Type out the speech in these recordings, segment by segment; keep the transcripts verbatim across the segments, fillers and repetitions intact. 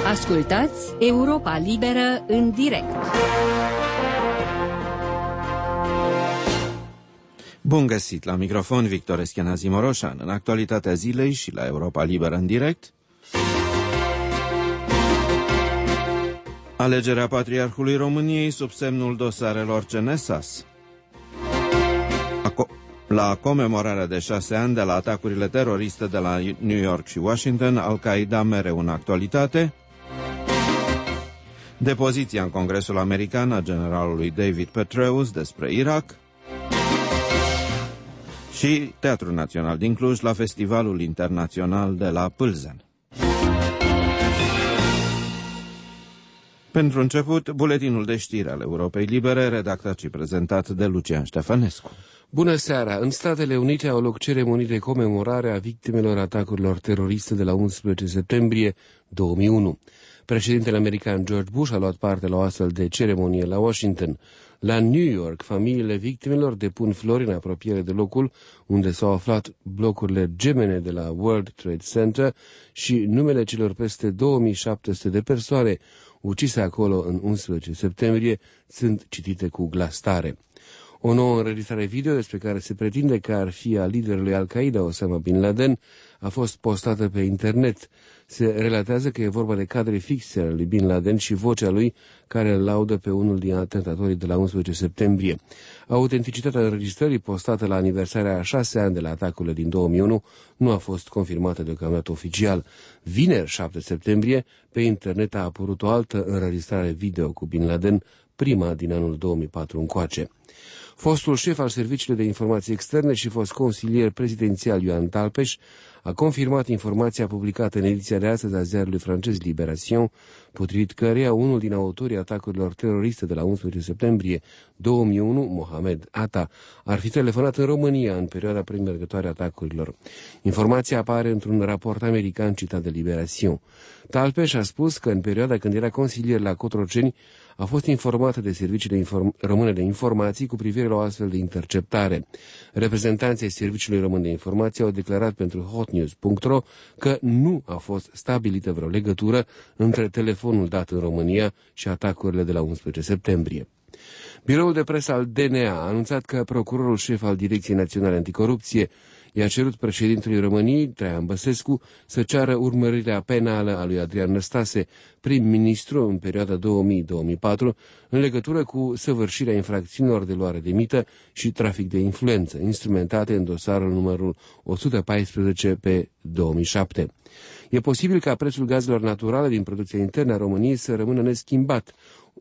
Ascultați Europa Liberă în direct. Bun găsit la microfon, Victor Eschenazi Moroșan, în actualitatea zilei și la Europa Liberă în direct. Alegerea Patriarhului României sub semnul dosarelor C N S A S. La comemorarea de șase ani de la atacurile teroriste de la New York și Washington, Al-Qaeda mereu în actualitate. Depoziția în Congresul American a generalului David Petraeus despre Irak. Și Teatrul Național din Cluj la Festivalul Internațional de la Pâlzen. Pentru început, buletinul de știri al Europei Libere, redactat și prezentat de Lucian Ștefănescu. Bună seara! În Statele Unite au loc ceremonii de comemorare a victimelor atacurilor teroriste de la unsprezece septembrie două mii unu. Președintele american George Bush a luat parte la o astfel de ceremonie la Washington. La New York, familiile victimelor depun flori în apropiere de locul unde s-au aflat blocurile gemene de la World Trade Center și numele celor peste două mii șapte sute de persoane ucise acolo în unsprezece septembrie sunt citite cu glas tare. O nouă înregistrare video despre care se pretinde că ar fi a liderului Al-Qaeda, Osama Bin Laden, a fost postată pe internet. Se relatează că e vorba de cadre fixe ale lui Bin Laden și vocea lui care îl laudă pe unul din atentatorii de la unsprezece septembrie. Autenticitatea înregistrării postată la aniversarea a șase ani de la atacurile din două mii unu nu a fost confirmată deocamdată oficial. Vineri, șapte septembrie, pe internet a apărut o altă înregistrare video cu Bin Laden, prima din anul două mii patru încoace. Fostul șef al Serviciului de Informații Externe și fost consilier prezidențial Ioan Talpeș a confirmat informația publicată în ediția de astăzi a ziarului francez Libération, potrivit căreia unul din autorii atacurilor teroriste de la unsprezece septembrie două mii unu, Mohamed Atta, ar fi telefonat în România în perioada premergătoare a atacurilor. Informația apare într-un raport american citat de Libération. Talpeș a spus că în perioada când era consilier la Cotroceni a fost informată de serviciile inform- române de informații cu privire la o astfel de interceptare. Reprezentanții Serviciului Român de Informații au declarat pentru hotnews punct ro că nu a fost stabilită vreo legătură între telefonul dat în România și atacurile de la unsprezece septembrie. Biroul de presă al D N A a anunțat că procurorul șef al Direcției Naționale Anticorupție i-a cerut președintelui României, Traian Băsescu, să ceară urmărirea penală a lui Adrian Năstase, prim-ministru în perioada două mii - două mii patru, în legătură cu săvârșirea infracțiunilor de luare de mită și trafic de influență, instrumentate în dosarul numărul o sută paisprezece pe două mii șapte. E posibil ca prețul gazelor naturale din producția internă a României să rămână neschimbat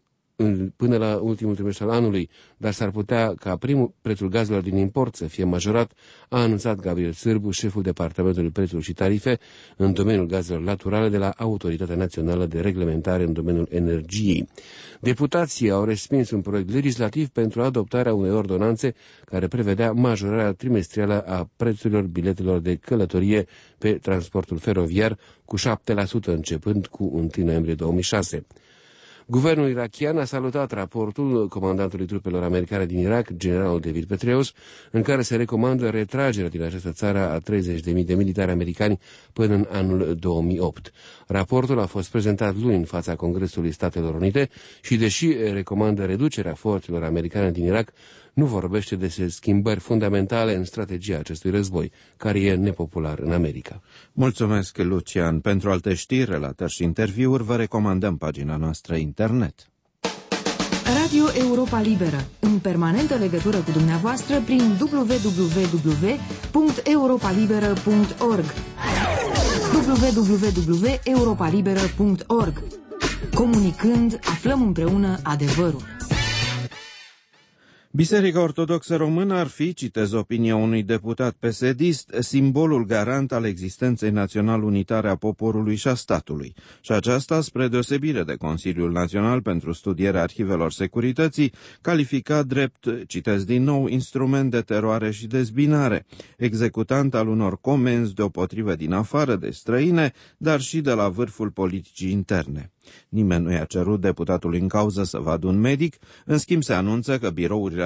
până la ultimul trimestru al anului, dar s-ar putea ca primul prețul gazelor din import să fie majorat, a anunțat Gabriel Sârbu, șeful Departamentului Prețuri și Tarife în domeniul gazelor naturale de la Autoritatea Națională de Reglementare în domeniul energiei. Deputații au respins un proiect legislativ pentru adoptarea unei ordonanțe care prevedea majorarea trimestrială a prețurilor biletelor de călătorie pe transportul feroviar cu șapte la sută începând cu întâi noiembrie două mii șase. Guvernul irakian a salutat raportul comandantului trupelor americane din Irak, generalul David Petraeus, în care se recomandă retragerea din această țară a treizeci de mii de militari americani până în anul două mii opt. Raportul a fost prezentat luni în fața Congresului Statelor Unite și, deși recomandă reducerea forțelor americane din Irak, nu vorbește despre schimbări fundamentale în strategia acestui război, care e nepopular în America. Mulțumesc, Lucian. Pentru alte știri, relatări și interviuri, vă recomandăm pagina noastră internet. Radio Europa Liberă, în permanentă legătură cu dumneavoastră prin w w w punct europa liberă punct org w w w punct europa liberă punct org. Comunicând, aflăm împreună adevărul. Biserica Ortodoxă Română ar fi, citez opinia unui deputat P S D-ist, simbolul garant al existenței național unitare a poporului și a statului. Și aceasta, spre deosebire de Consiliul Național pentru Studierea Arhivelor Securității, calificat drept, citez din nou, instrument de teroare și dezbinare, executant al unor comenzi deopotrivă din afară de străine, dar și de la vârful politicii interne. Nimeni nu i-a cerut deputatului în cauză să vadă un medic, în schimb se anunță că birourile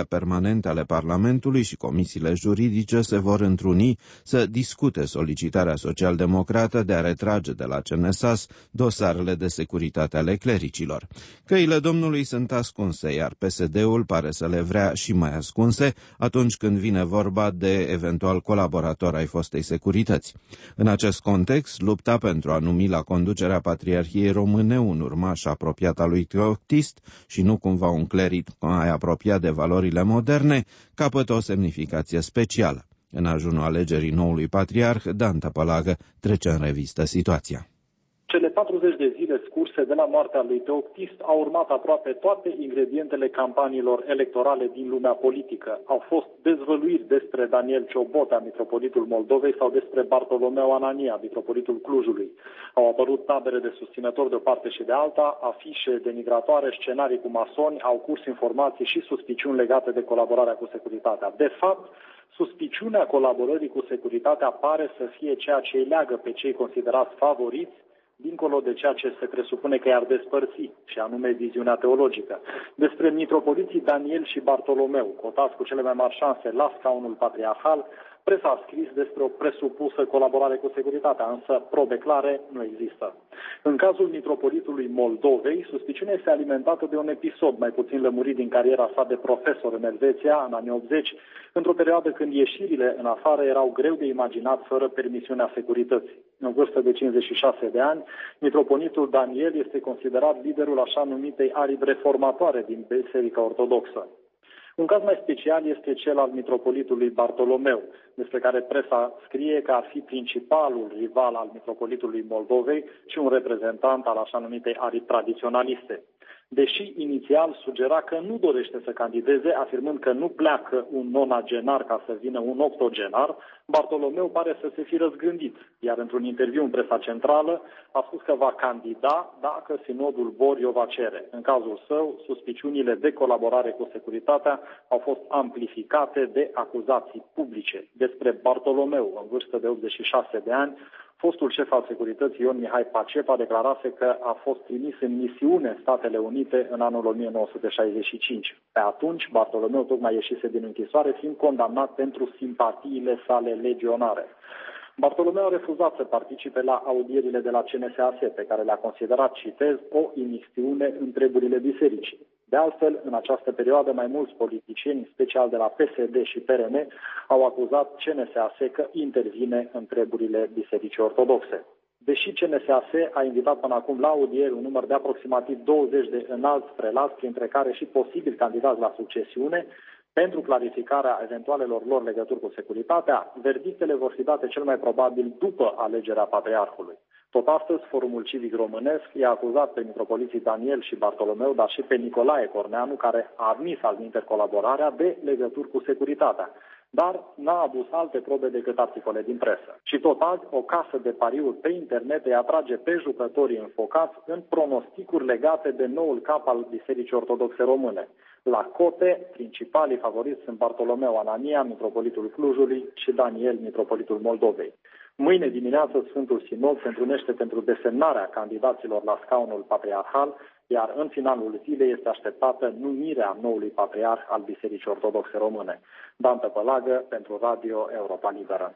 comisiile permanente ale Parlamentului și comisiile juridice se vor întruni să discute solicitarea social-democrată de a retrage de la C N S A S dosarele de securitate ale clericilor. Căile domnului sunt ascunse, iar P S D-ul pare să le vrea și mai ascunse atunci când vine vorba de eventual colaboratori ai fostei securități. În acest context, lupta pentru a numi la conducerea Patriarhiei Române un urmaș apropiat al lui Teoctist și nu cumva un cleric mai apropiat de valorile moderne, capătă o semnificație specială. În ajunul alegerii noului patriarh, Dan Tăpălagă trece în revistă situația. Cele patruzeci de zile scurse de la moartea lui Teoctist au urmat aproape toate ingredientele campaniilor electorale din lumea politică. Au fost dezvăluiri despre Daniel Ciobotă, mitropolitul Moldovei, sau despre Bartolomeu Anania, mitropolitul Clujului. Au apărut tabere de susținători de o parte și de alta, afișe denigratoare, scenarii cu masoni, au curs informații și suspiciuni legate de colaborarea cu securitatea. De fapt, suspiciunea colaborării cu securitatea pare să fie ceea ce îi leagă pe cei considerați favoriți, dincolo de ceea ce se presupune că i-ar despărți, și anume viziunea teologică. Despre mitropoliții Daniel și Bartolomeu, cotați cu cele mai mari șanse la scaunul patriarhal, presa a scris despre o presupusă colaborare cu securitatea, însă probe clare nu există. În cazul mitropolitului Moldovei, suspiciunea este alimentată de un episod mai puțin lămurit din cariera sa de profesor în Elveția, în anii optzeci, într-o perioadă când ieșirile în afară erau greu de imaginat fără permisiunea securității. În vârstă de cincizeci și șase de ani, mitropolitul Daniel este considerat liderul așa numitei aripi reformatoare din Biserica Ortodoxă. Un caz mai special este cel al mitropolitului Bartolomeu, despre care presa scrie că ar fi principalul rival al mitropolitului Moldovei și un reprezentant al așa numitei aripi tradiționaliste. Deși inițial sugera că nu dorește să candideze, afirmând că nu pleacă un nonagenar ca să vină un octogenar, Bartolomeu pare să se fi răzgândit, iar într-un interviu în presa centrală a spus că va candida dacă sinodul Borio va cere. În cazul său, suspiciunile de colaborare cu securitatea au fost amplificate de acuzații publice. Despre Bartolomeu, în vârstă de optzeci și șase de ani, fostul șef al securității Ion Mihai Pacepa declarase că a fost trimis în misiune în Statele Unite în anul o mie nouă sute șaizeci și cinci. Pe atunci, Bartolomeu tocmai ieșise din închisoare, fiind condamnat pentru simpatiile sale legionare. Bartolomeu a refuzat să participe la audierile de la C N S A S, pe care le-a considerat, citez, o imixtiune în treburile bisericii. De altfel, în această perioadă, mai mulți politicieni, în special de la P S D și P R M, au acuzat C N S A S că intervine în treburile bisericii ortodoxe. Deși C N S A S a invitat până acum la audieri un număr de aproximativ douăzeci de înalți prelați, printre care și posibil candidați la succesiune, pentru clarificarea eventualelor lor legături cu securitatea, verdictele vor fi date cel mai probabil după alegerea patriarhului. Tot astăzi, Forumul Civic Românesc i-a acuzat pe mitropoliții Daniel și Bartolomeu, dar și pe Nicolae Corneanu, care a admis alminteri colaborarea, de legături cu securitatea, dar n-a adus alte probe decât articole din presă. Și tot azi, o casă de pariuri pe internet îi atrage pe jucătorii înfocați în pronosticuri legate de noul cap al Bisericii Ortodoxe Române. La cote, principalii favoriți sunt Bartolomeu Anania, mitropolitul Clujului, și Daniel, mitropolitul Moldovei. Mâine dimineață, Sfântul Sinod se întrunește pentru desemnarea candidaților la scaunul patriarhal, iar în finalul zilei este așteptată numirea noului patriarh al Bisericii Ortodoxe Române. Dan Tăpălagă pentru Radio Europa Liberă.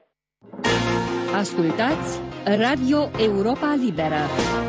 Ascultați Radio Europa Liberă.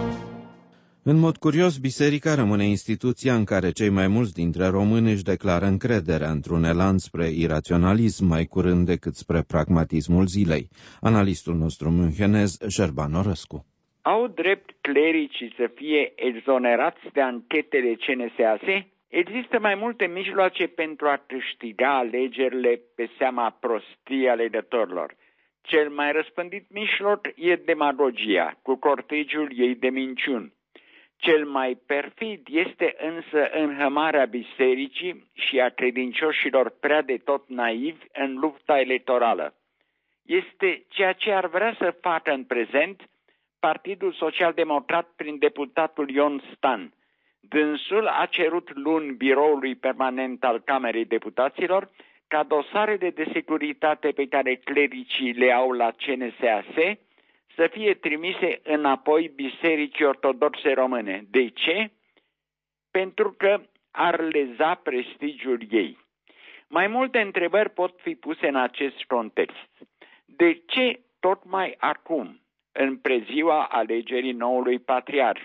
În mod curios, biserica rămâne instituția în care cei mai mulți dintre români își declară încrederea, într-un elan spre iraționalism mai curând decât spre pragmatismul zilei. Analistul nostru münchenez, Șerban Orăscu. Au drept clericii să fie exonerați de anchetele C N S A S? Există mai multe mijloace pentru a câștiga alegerile pe seama prostiei alegătorilor. Cel mai răspândit mijloc e demagogia, cu cortegiul ei de minciuni. Cel mai perfid este însă înhămarea bisericii și a credincioșilor prea de tot naivi în lupta electorală. Este ceea ce ar vrea să facă în prezent Partidul Social-Democrat prin deputatul Ion Stan. Dânsul a cerut luni biroului permanent al Camerei Deputaților ca dosarele de securitate pe care clericii le au la C N S A S să fie trimise înapoi Bisericii Ortodoxe Române. De ce? Pentru că ar leza prestigiul ei. Mai multe întrebări pot fi puse în acest context. De ce tocmai acum, în preziua alegerii noului patriarh?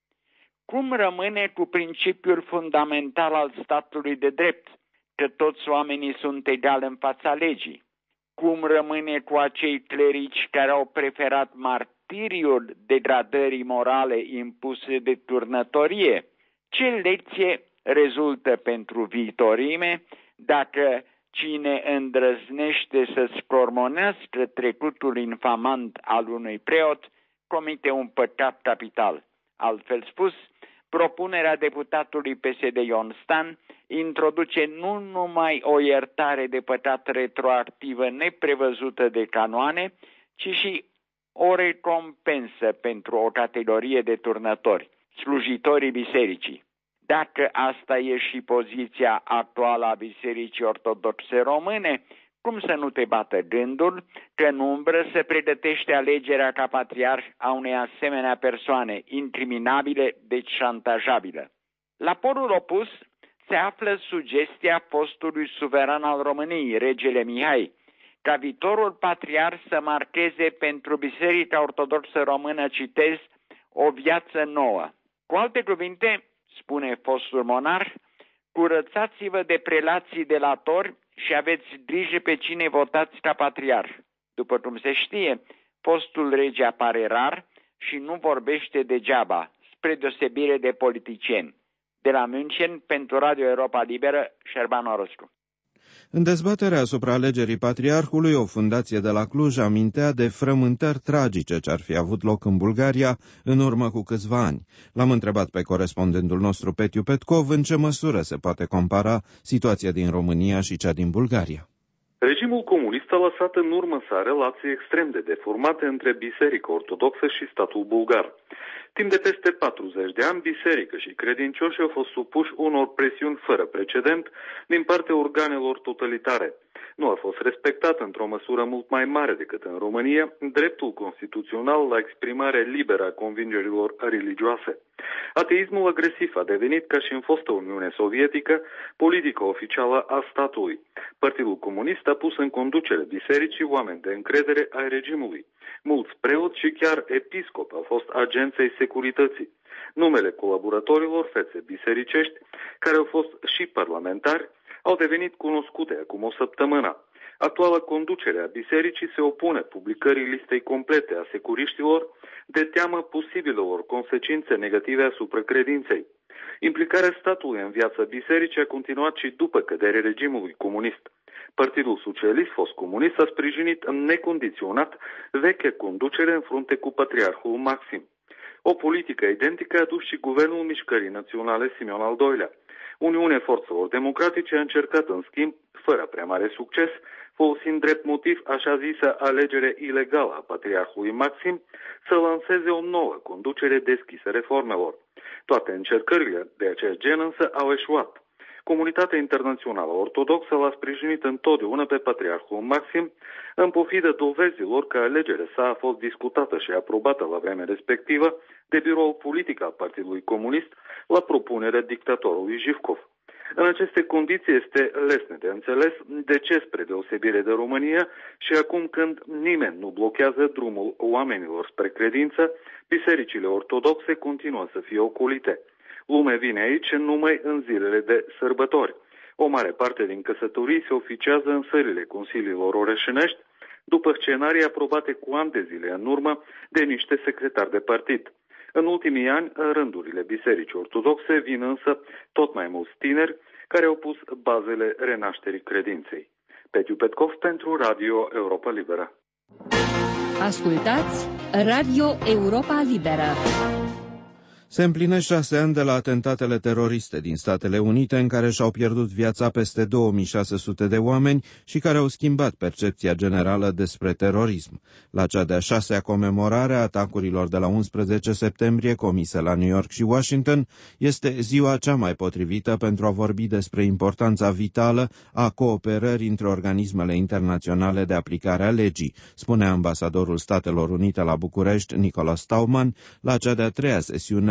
Cum rămâne cu principiul fundamental al statului de drept, că toți oamenii sunt egali în fața legii? Cum rămâne cu acei clerici care au preferat martiriul degradării morale impuse de turnătorie? Ce lecție rezultă pentru viitorime dacă cine îndrăznește să scormonească trecutul infamant al unui preot comite un păcat capital? Altfel spus, propunerea deputatului P S D Ion Stan introduce nu numai o iertare de păcat retroactivă neprevăzută de canoane, ci și o recompensă pentru o categorie de turnători, slujitorii bisericii. Dacă asta e și poziția actuală a Bisericii Ortodoxe Române, cum să nu te bată gândul că în umbră se pregătește alegerea ca patriarh a unei asemenea persoane, incriminabile, deci șantajabilă? La polul opus se află sugestia fostului suveran al României, regele Mihai, ca viitorul patriarh să marcheze pentru Biserica Ortodoxă Română, citez, o viață nouă. Cu alte cuvinte, spune fostul monarh, curățați-vă de prelații delatori și aveți grijă pe cine votați ca patriarh. După cum se știe, fostul rege apare rar și nu vorbește degeaba, spre deosebire de politicieni. De la München, pentru Radio Europa Liberă, Șerban Oroscu. În dezbaterea asupra alegerii patriarhului, o fundație de la Cluj amintea de frământări tragice ce ar fi avut loc în Bulgaria în urmă cu câțiva ani. L-am întrebat pe corespondentul nostru Petiu Petkov în ce măsură se poate compara situația din România și cea din Bulgaria. Regimul comunist a lăsat în urmă sa relații extrem de deformate între Biserica Ortodoxă și statul bulgar. Timp de peste patruzeci de ani, biserică și credincioși au fost supuși unor presiuni fără precedent din partea organelor totalitare. Nu a fost respectat într-o măsură mult mai mare decât în România dreptul constituțional la exprimare liberă a convingerilor religioase. Ateismul agresiv a devenit, ca și în fostă Uniune Sovietică, politica oficială a statului. Partidul Comunist a pus în conducere bisericii oameni de încredere ai regimului. Mulți preoți și chiar episcopi au fost agenței securității. Numele colaboratorilor fețe bisericești, care au fost și parlamentari, au devenit cunoscute acum o săptămână. Actuala conducere a bisericii se opune publicării listei complete a securiștilor de teamă posibilelor consecințe negative asupra credinței. Implicarea statului în viața bisericii a continuat și după căderea regimului comunist. Partidul Socialist, fost comunist, a sprijinit necondiționat vechea conducere în frunte cu patriarhul Maxim. O politică identică a dus și Guvernul Mișcării Naționale Simeon al doilea. Uniunea Forțelor Democratice a încercat, în schimb, fără prea mare succes, folosind drept motiv așa zisă alegere ilegală a patriarhului Maxim, să lanseze o nouă conducere deschisă reformelor. Toate încercările de acest gen însă au eșuat. Comunitatea internațională ortodoxă l-a sprijinit întotdeauna pe patriarhul Maxim, în pofidă dovezilor că alegerea sa a fost discutată și aprobată la vremea respectivă de biroul politic al Partidului Comunist la propunerea dictatorului Jivkov. În aceste condiții este lesne de înțeles de ce, spre deosebire de România, și acum când nimeni nu blochează drumul oamenilor spre credință, bisericile ortodoxe continuă să fie ocolite. Lumea vine aici numai în zilele de sărbători. O mare parte din căsătorii se oficiază în sălile consiliilor orășenești, după scenarii aprobate cu ani de zile în urmă de niște secretari de partid. În ultimii ani, în rândurile bisericii ortodoxe vin însă tot mai mulți tineri care au pus bazele renașterii credinței. Petiu Petkov pentru Radio Europa Liberă. Ascultați Radio Europa Liberă. Se împlinesc șase ani de la atentatele teroriste din Statele Unite, în care și-au pierdut viața peste două mii șase sute de oameni și care au schimbat percepția generală despre terorism. La cea de-a șasea comemorare a atacurilor de la unsprezece septembrie comise la New York și Washington, este ziua cea mai potrivită pentru a vorbi despre importanța vitală a cooperării între organismele internaționale de aplicare a legii, spune ambasadorul Statelor Unite la București, Nicholas Stauman, la cea de-a treia sesiune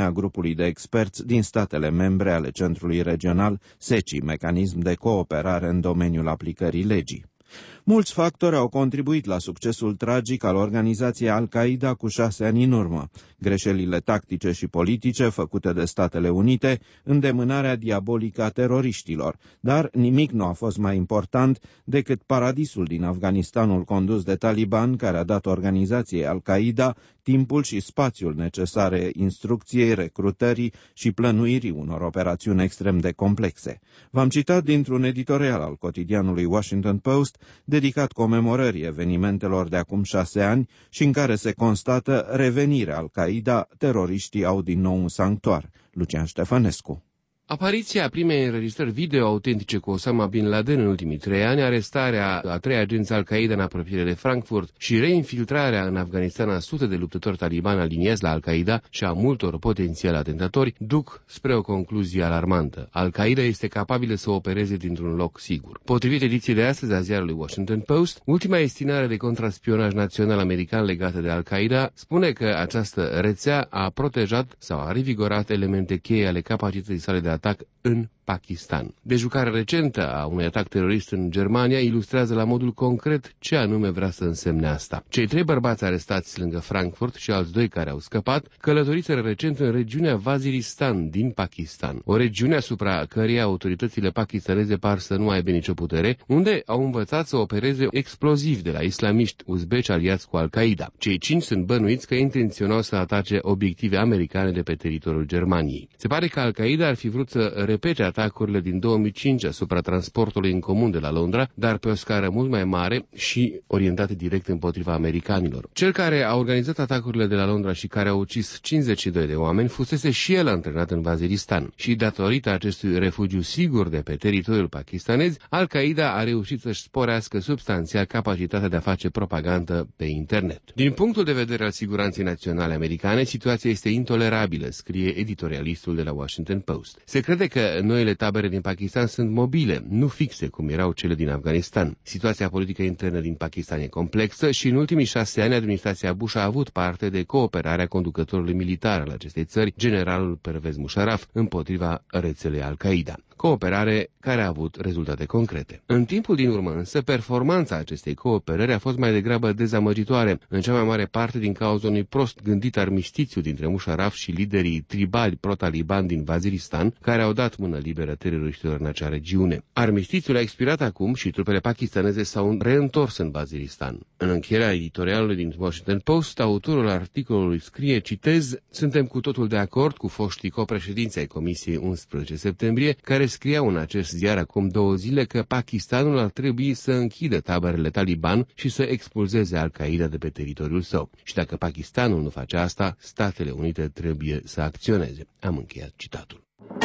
reuniunea grupului de experți din statele membre ale Centrului Regional S E C I, mecanism de cooperare în domeniul aplicării legii. Mulți factori au contribuit la succesul tragic al organizației Al-Qaeda cu șase ani în urmă. Greșelile tactice și politice făcute de Statele Unite, îndemânarea diabolică a teroriștilor, dar nimic nu a fost mai important decât paradisul din Afganistanul condus de Taliban, care a dat organizației Al-Qaeda timpul și spațiul necesare instrucției, recrutării și plănuirii unor operațiuni extrem de complexe. V-am citat dintr-un editorial al cotidianului Washington Post, dedicat comemorării evenimentelor de acum șase ani și în care se constată revenirea Al-Qaeda, teroriștii au din nou un sanctuar. Lucian Ștefănescu. Apariția primei înregistrări video autentice cu Osama Bin Laden în ultimii trei ani, arestarea a trei agenți Al-Qaeda în apropiere de Frankfurt și reinfiltrarea în Afganistan a sute de luptători talibani aliniați la Al-Qaeda și a multor potențiali atentatori duc spre o concluzie alarmantă. Al-Qaeda este capabilă să opereze dintr-un loc sigur. Potrivit ediției de astăzi a ziarului Washington Post, ultima estimare de contraspionaj național american legată de Al-Qaeda spune că această rețea a protejat sau a revigorat elemente cheie ale capacității sale de atac în Pakistan. Dejucarea recentă a unui atac terorist în Germania ilustrează la modul concret ce anume vrea să însemne asta. Cei trei bărbați arestați lângă Frankfurt și alți doi care au scăpat călătoriseră recent în regiunea Waziristan din Pakistan, o regiune asupra căreia autoritățile pakistaneze par să nu aibă nicio putere, unde au învățat să opereze exploziv de la islamiști uzbeci aliați cu Al-Qaeda. Cei cinci sunt bănuiți că intenționau să atace obiective americane de pe teritoriul Germaniei. Se pare că Al-Qaeda ar fi vrut să repete atacurile din două mii cinci asupra transportului în comun de la Londra, dar pe o scară mult mai mare și orientate direct împotriva americanilor. Cel care a organizat atacurile de la Londra și care a ucis cincizeci și doi de oameni fusese și el antrenat în Waziristan și datorită acestui refugiu sigur de pe teritoriul pakistanez, Al-Qaeda a reușit să-și sporească substanțial capacitatea de a face propagandă pe internet. Din punctul de vedere al siguranței naționale americane, situația este intolerabilă, scrie editorialistul de la Washington Post. Se crede că noile tabere din Pakistan sunt mobile, nu fixe cum erau cele din Afganistan. Situația politică internă din Pakistan e complexă și în ultimii șase ani administrația Bush a avut parte de cooperarea conducătorului militar al acestei țări, generalul Pervez Musharraf, împotriva rețelei Al-Qaeda. Cooperare care a avut rezultate concrete. În timpul din urmă însă, performanța acestei cooperări a fost mai degrabă dezamăgitoare, în cea mai mare parte din cauza unui prost gândit armistițiu dintre Musharraf și liderii tribali pro-taliban din Waziristan, care au dat mână liberă teroriștilor în acea regiune. Armistițiul a expirat acum și trupele pakistaneze s-au reîntors în Waziristan. În încheierea editorialului din Washington Post, autorul articolului scrie, citez, suntem cu totul de acord cu foștii copreședinți ai Comisiei unsprezece septembrie, care scriau în acest ziar acum două zile că Pakistanul ar trebui să închidă taberele taliban și să expulzeze Al-Qaeda de pe teritoriul său. Și dacă Pakistanul nu face asta, Statele Unite trebuie să acționeze. Am încheiat citatul.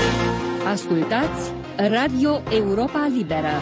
Ascultați Radio Europa Liberă.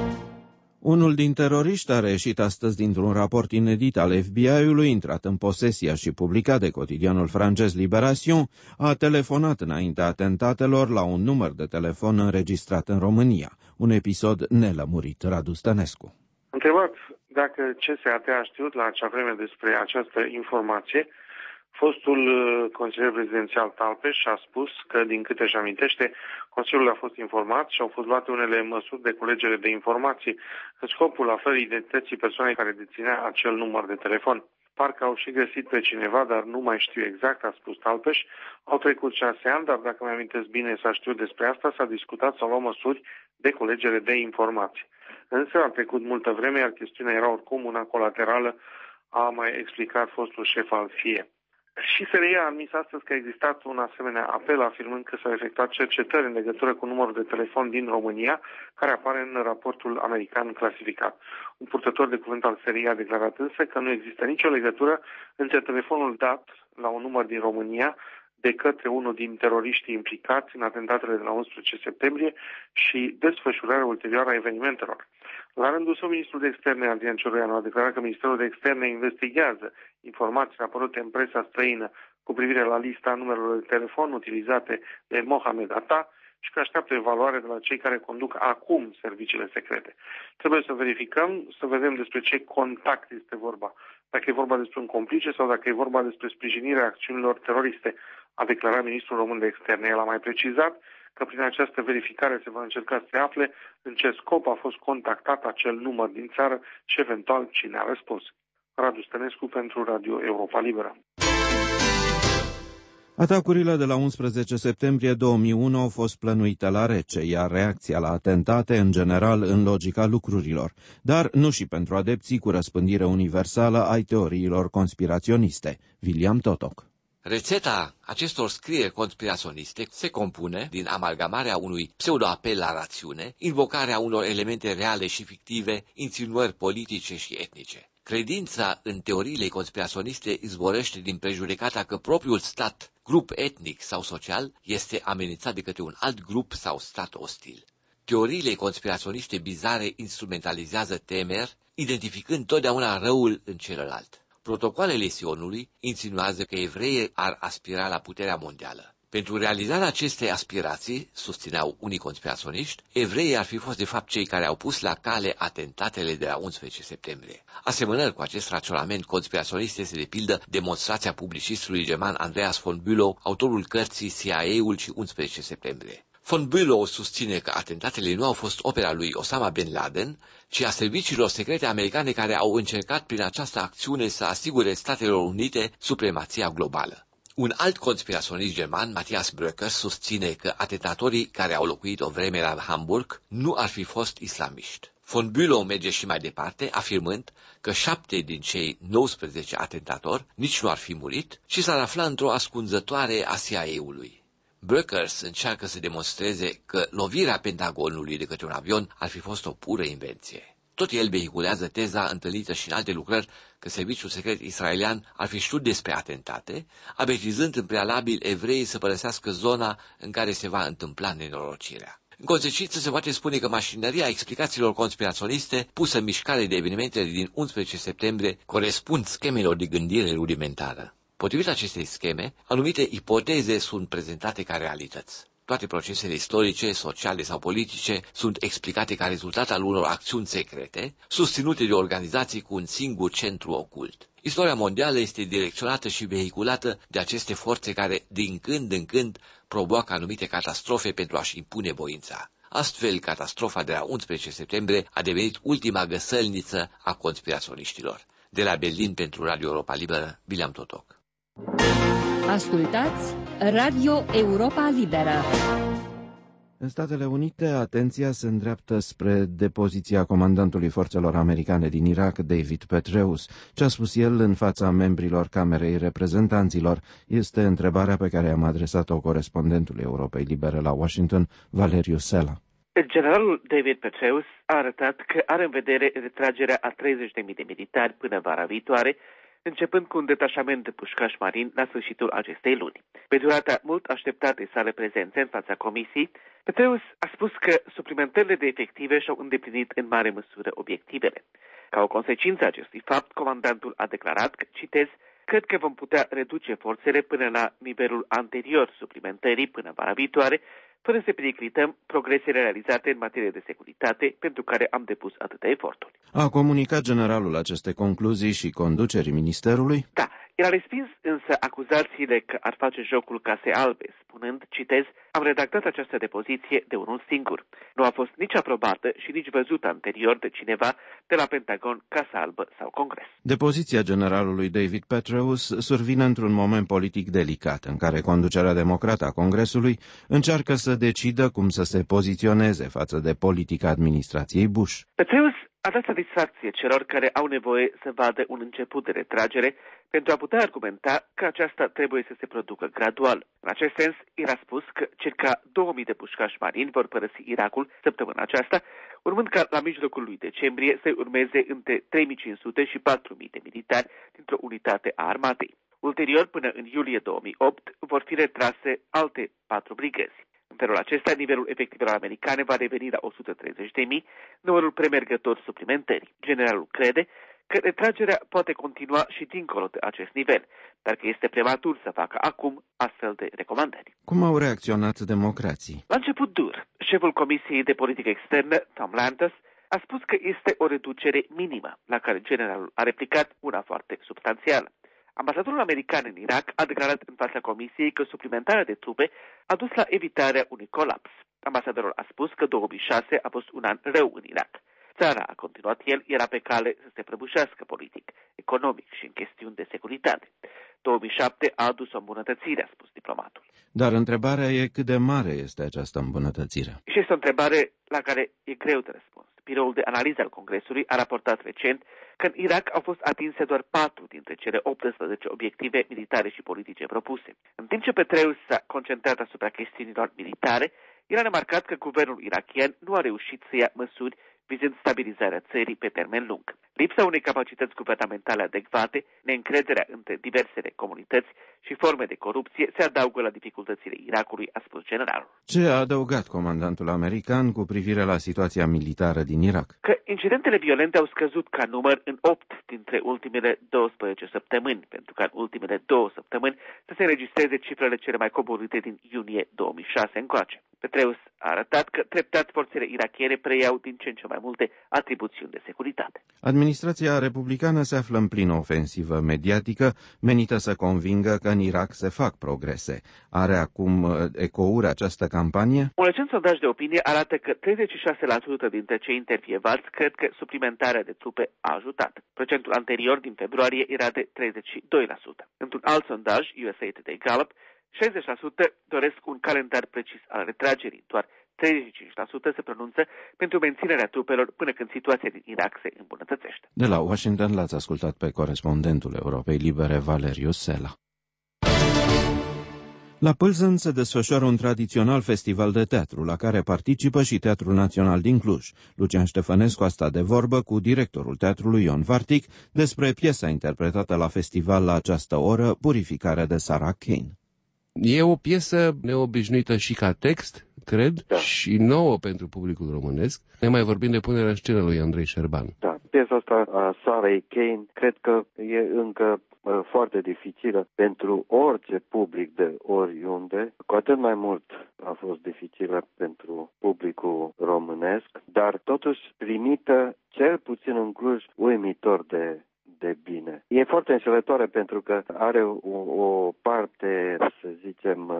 Unul din teroriști a reieșit astăzi dintr-un raport inedit al F B I-ului, intrat în posesia și publicat de cotidianul francez Libération, a telefonat înaintea atentatelor la un număr de telefon înregistrat în România. Un episod nelămurit. Radu Stănescu. Întrebat dacă C S A T a știut la acea vreme despre această informație, fostul consilier prezidențial Talpeș a spus că, din câte își amintește, Consiliul a fost informat și au fost luate unele măsuri de culegere de informații în scopul aflării identității persoanei care deținea acel număr de telefon. Parcă au și găsit pe cineva, dar nu mai știu exact, a spus Talpeș. Au trecut șase ani, dar dacă mi amintesc bine s-a știut despre asta, s-a discutat, s-au luat măsuri de culegere de informații. Însă a trecut multă vreme, iar chestiunea era oricum una colaterală, a mai explicat fostul șef al F I E. Și S R I a admis astăzi că a existat un asemenea apel afirmând că s-au efectuat cercetări în legătură cu numărul de telefon din România, care apare în raportul american clasificat. Un purtător de cuvânt al S R I a declarat însă că nu există nicio legătură între telefonul dat la un număr din România de către unul din teroriștii implicați în atentatele de la unsprezece septembrie și desfășurarea ulterioară a evenimentelor. La rândul său, ministrul de externe, Adrian Cioroianu, a declarat că Ministerul de Externe investigează informațiile apărute în presa străină cu privire la lista numerelor de telefon utilizate de Mohamed Atta și că așteaptă evaluare de la cei care conduc acum serviciile secrete. Trebuie să verificăm, să vedem despre ce contact este vorba. Dacă e vorba despre un complice sau dacă e vorba despre sprijinirea acțiunilor teroriste, a declarat ministrul român de externe. El a mai precizat că prin această verificare se va încerca să se afle în ce scop a fost contactat acel număr din țară și eventual cine a răspuns. Radu Stănescu pentru Radio Europa Liberă. Atacurile de la unsprezece septembrie două mii unu au fost plănuite la rece, iar reacția la atentate, în general, în logica lucrurilor, dar nu și pentru adepții cu răspândire universală ai teoriilor conspiraționiste. William Totoc. Rețeta acestor scrieri conspiraționiste se compune din amalgamarea unui pseudo-apel la rațiune, invocarea unor elemente reale și fictive, insinuări politice și etnice. Credința în teoriile conspiraționiste izvorăște din prejudecata că propriul stat, grup etnic sau social, este amenințat de către un alt grup sau stat ostil. Teoriile conspiraționiste bizare instrumentalizează temeri, identificând totdeauna răul în celălalt. Protocoalele Sionului insinuează că evreii ar aspira la puterea mondială. Pentru realizarea acestei aspirații, susțineau unii conspiraționiști, evreii ar fi fost de fapt cei care au pus la cale atentatele de la unsprezece septembrie. Asemănări cu acest raționament conspiraționist este de pildă demonstrația publicistului german Andreas von Bülow, autorul cărții C I A-ul și unsprezece septembrie. Von Bülow susține că atentatele nu au fost opera lui Osama bin Laden, ci a serviciilor secrete americane care au încercat prin această acțiune să asigure Statelor Unite supremația globală. Un alt conspiraționist german, Matthias Bröckers, susține că atentatorii care au locuit o vreme la Hamburg nu ar fi fost islamiști. Von Bülow merge și mai departe, afirmând că șapte din cei nouăsprezece atentatori nici nu ar fi murit și s-ar afla într-o ascunzătoare a C I A-ului. Bröckers încearcă să demonstreze că lovirea Pentagonului de către un avion ar fi fost o pură invenție. Tot el vehiculează teza întâlnită și în alte lucrări că serviciul secret israelian ar fi știut despre atentate, avertizând în prealabil evreii să părăsească zona în care se va întâmpla nenorocirea. În consecință, se poate spune că mașinăria explicațiilor conspiraționiste pusă în mișcare de evenimentele din unsprezece septembrie corespund schemelor de gândire rudimentară. Potrivit acestei scheme, anumite ipoteze sunt prezentate ca realități. Toate procesele istorice, sociale sau politice sunt explicate ca rezultat al unor acțiuni secrete, susținute de organizații cu un singur centru ocult. Istoria mondială este direcționată și vehiculată de aceste forțe care, din când în când, provoacă anumite catastrofe pentru a-și impune voința. Astfel, catastrofa de la unsprezece septembrie a devenit ultima găsălniță a conspiraționiștilor. De la Berlin pentru Radio Europa Liberă, William Totoc. Ascultați Radio Europa Liberă. În Statele Unite, atenția se îndreaptă spre depoziția comandantului forțelor americane din Irak, David Petraeus. Ce a spus el în fața membrilor Camerei Reprezentanților este întrebarea pe care am adresat-o corespondentului Europei Libere la Washington, Valeriu Sela. Generalul David Petraeus a arătat că are în vedere retragerea a treizeci de mii de militari până vara viitoare, începând cu un detașament de pușcași marini la sfârșitul acestei luni. Pe durata mult așteptatei sale prezențe în fața comisiei, Petraeus a spus că suplimentările de efective și-au îndeplinit în mare măsură obiectivele. Ca o consecință a acestui fapt, comandantul a declarat că, citez, cred că vom putea reduce forțele până la nivelul anterior suplimentării până vara viitoare, fără să periclităm progresele realizate în materie de securitate pentru care am depus atâtea eforturi. A comunicat generalul aceste concluzii și conducerii ministerului? Da, el a respins însă acuzațiile că ar face jocul case albe, spunând, citez, am redactat această depoziție de unul singur. Nu a fost nici aprobată și nici văzută anterior de cineva de la Pentagon, Casa Albă sau Congres. Depoziția generalului David Petraeus survine într-un moment politic delicat, în care conducerea democrată a Congresului încearcă să decidă cum să se poziționeze față de politica administrației Bush. Petraeus a dat satisfacție celor care au nevoie să vadă un început de retragere pentru a putea argumenta că aceasta trebuie să se producă gradual. În acest sens, el a spus că circa două mii de pușcași marini vor părăsi Irakul săptămâna aceasta, urmând ca la mijlocul lui decembrie să urmeze între trei mii cinci sute și patru mii de militari dintr-o unitate a armatei. Ulterior, până în iulie două mii opt, vor fi retrase alte patru brigăzi. În felul acesta, nivelul efectivelor americane va reveni la o sută treizeci de mii, numărul premergător suplimentării. Generalul crede că retragerea poate continua și dincolo de acest nivel, dar că este prematur să facă acum astfel de recomandări. Cum au reacționat democrații? La început dur, șeful Comisiei de Politică Externă, Tom Lantos, a spus că este o reducere minimă, la care generalul a replicat una foarte substanțială. Ambasadorul american în Irak a declarat în fața comisiei că suplimentarea de trupe a dus la evitarea unui colaps. Ambasadorul a spus că două mii șase a fost un an rău în Irak. Țara, a continuat el, era pe cale să se prăbușească politic, economic și în chestiuni de securitate. două mii șapte a adus o îmbunătățire, a spus diplomatul. Dar întrebarea e cât de mare este această îmbunătățire. Și este o întrebare la care e greu de răspuns. Biroul de analiză al Congresului a raportat recent că în Irak au fost atinse doar patru dintre cele optsprezece obiective militare și politice propuse. În timp ce Petraeus s-a concentrat asupra chestiunilor militare, el a remarcat că guvernul irakian nu a reușit să ia măsuri vizând stabilizarea țării pe termen lung. Lipsa unei capacități guvernamentale adecvate, neîncrederea între diversele comunități și forme de corupție se adaugă la dificultățile Irakului, a spus generalul. Ce a adăugat comandantul american cu privire la situația militară din Irak? Că incidentele violente au scăzut ca număr în opt dintre ultimele douăsprezece săptămâni, pentru că în ultimele două săptămâni să se înregistreze cifrele cele mai coborâte din iunie două mii șase încoace. Petraeus a arătat că treptat forțele irakiene preiau din ce în ce mai multe atribuțiuni de securitate. Administrația republicană se află în plină ofensivă mediatică, menită să convingă că în Irak se fac progrese. Are acum ecouri această campanie? Un recent sondaj de opinie arată că treizeci și șase la sută dintre cei intervievați cred că suplimentarea de trupe a ajutat. Procentul anterior din februarie era de treizeci și doi la sută. Într-un alt sondaj, U S A Today Gallup, șaizeci la sută doresc un calendar precis al retragerii, doar treizeci și cinci la sută se pronunță pentru menținerea trupelor până când situația din Irak se îmbunătățește. De la Washington l-ați ascultat pe corespondentul Europei Libere, Valeriu Sela. La Pâlzân se desfășoară un tradițional festival de teatru, la care participă și Teatrul Național din Cluj. Lucian Ștefănescu a stat de vorbă cu directorul teatrului Ion Vartic despre piesa interpretată la festival la această oră, Purificarea de Sarah Kane. E o piesă neobișnuită și ca text, cred, da. și nouă pentru publicul românesc. Ne mai vorbim de punerea în scenă lui Andrei Șerban. Da, piesa asta a Sarah Kane cred că e încă uh, foarte dificilă pentru orice public de oriunde. Cu atât mai mult a fost dificilă pentru publicul românesc, dar totuși primită cel puțin în Cluj uimitor de de bine. E foarte înșelătoare pentru că are o, o parte, să zicem,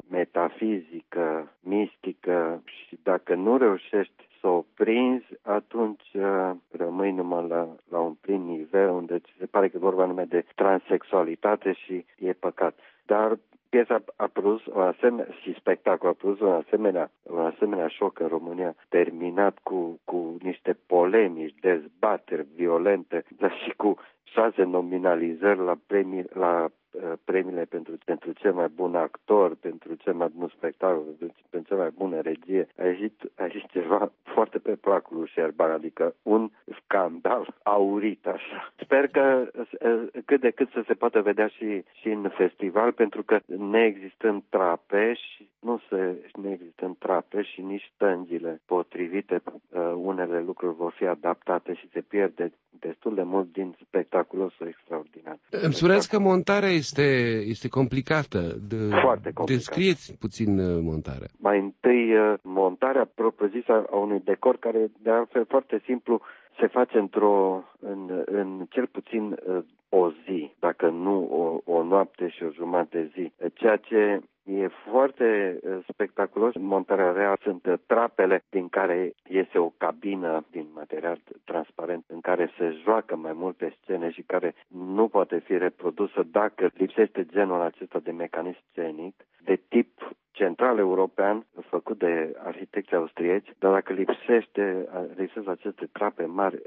metafizică, mistică și dacă nu reușești să o prinzi, atunci rămâi numai la, la un prim nivel unde se pare că e vorba numai de transexualitate și e păcat. Dar piesa a produs o asemenea, și spectacol a produs un asemenea, un asemenea șoc în România, terminat cu, cu niște polemici, dezbateri violente, dar și cu șase nominalizări la premii, la uh, premiile pentru, pentru cel mai bun actor, pentru cel mai bun spectacol, pentru, pentru cea mai bună regie. A ieșit, a ieșit ceva foarte pe placul lui Șerban, adică un scandal aurit așa. Sper că uh, cât de cât să se poată vedea și, și în festival, pentru că neexistând trape și nu se neexistând trape și nici stângile potrivite, uh, unele lucruri vor fi adaptate și se pierde destul de mult din spectaculosul extraordinar. Îmi spuneați că montarea este, este complicată. De, Foarte complicată. Descrieți puțin montarea. Mai întâi, montarea propriu-zisă a unui decor care, de altfel, foarte simplu, se face într-o, în, în cel puțin o zi, dacă nu o, o noapte și o jumătate de zi. Ceea ce e foarte spectaculos în montarea reală sunt trapele din care iese o cabină din material transparent în care se joacă mai multe scene și care nu poate fi reprodusă dacă lipsește genul acesta de mecanism scenic de tip central european făcut de arhitecți austrieci, dar dacă lipsește, lipsesc aceste trape mari,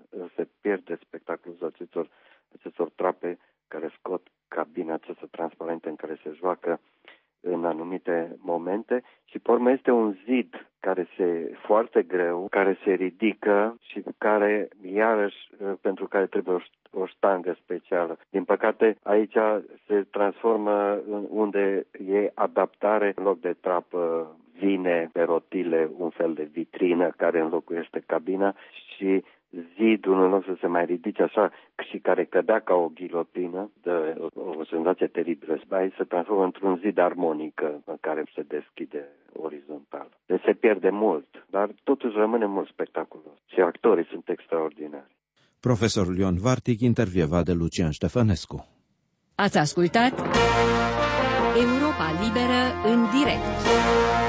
se pierde spectacolul acestor, acestor trape care scot cabina aceasta transparentă în care se joacă în anumite momente și pe urmă este un zid care se foarte greu, care se ridică și care iarăși pentru care trebuie o, o ștangă specială. Din păcate aici se transformă în unde e adaptare în loc de trapă vine pe rotile un fel de vitrină care înlocuiește cabina și zidul, în loc să se mai ridice așa și care cădea ca o ghilotină, de o, o senzație teribilă, aici se transformă într-un zid armonic în care se deschide orizontal. Deci se pierde mult, dar totuși rămâne mult spectaculos și actorii sunt extraordinari. Profesorul Ion Vartic, intervievat de Lucian Ștefănescu. Ați ascultat Europa Liberă în direct.